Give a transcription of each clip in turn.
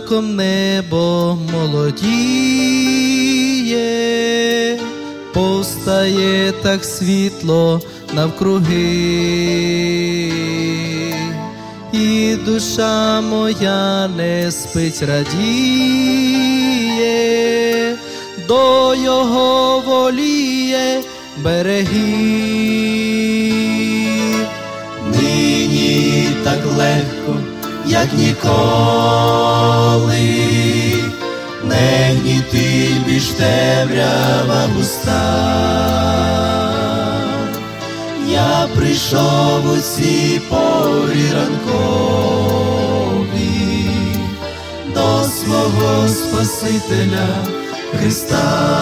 ранком небо молодіє, повстає так світло навкруги, і душа моя не спить, радіє, до його воліє берегів. Нині так легко, як ніколи, не гнітить більш темрява густа. Я прийшов у ці порі ранкові до свого Спасителя Христа.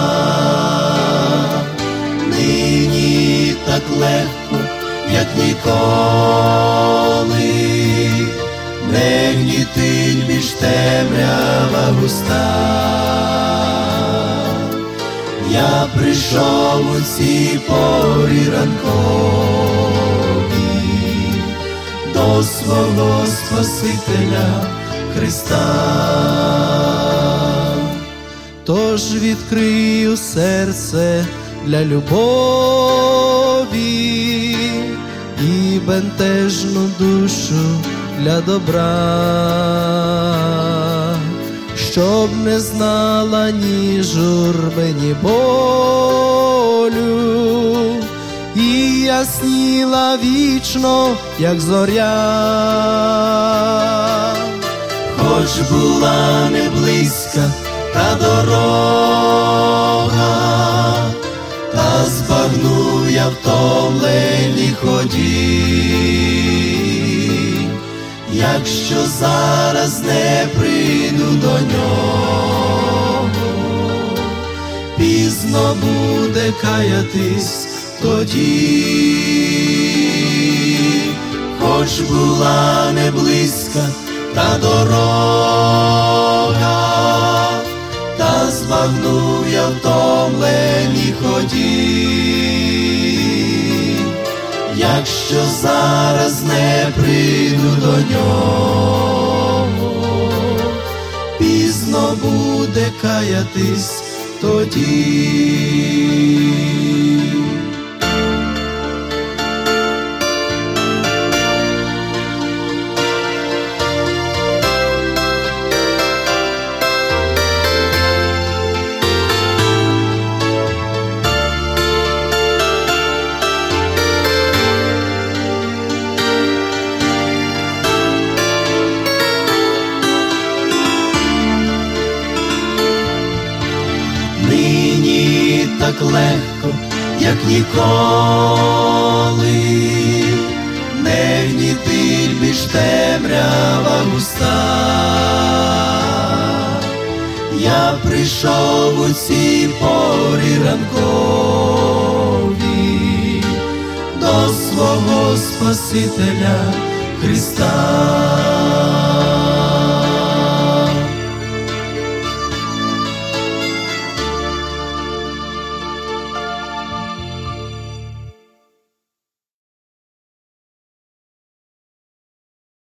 Нині так легко, як ніколи, не гнітить більш темрява густа. Я прийшов у ці порі ранкові до свого Спасителя Христа. Тож відкрию серце для любові і бентежну душу для добра, щоб не знала ні журби, ні болю, і ясніла вічно, як зоря. Хоч була не близька та дорога, та збагнув я втомленій ході, якщо зараз не прийду до нього, пізно буде каятись тоді. Хоч була не близька та дорога, та збагнув я втомленій ході, якщо зараз не прийду до нього, пізно буде каятись тоді. Нині так легко, як ніколи, не гнітить більш темрява густа. Я прийшов у ці порі ранкові до свого Спасителя Христа.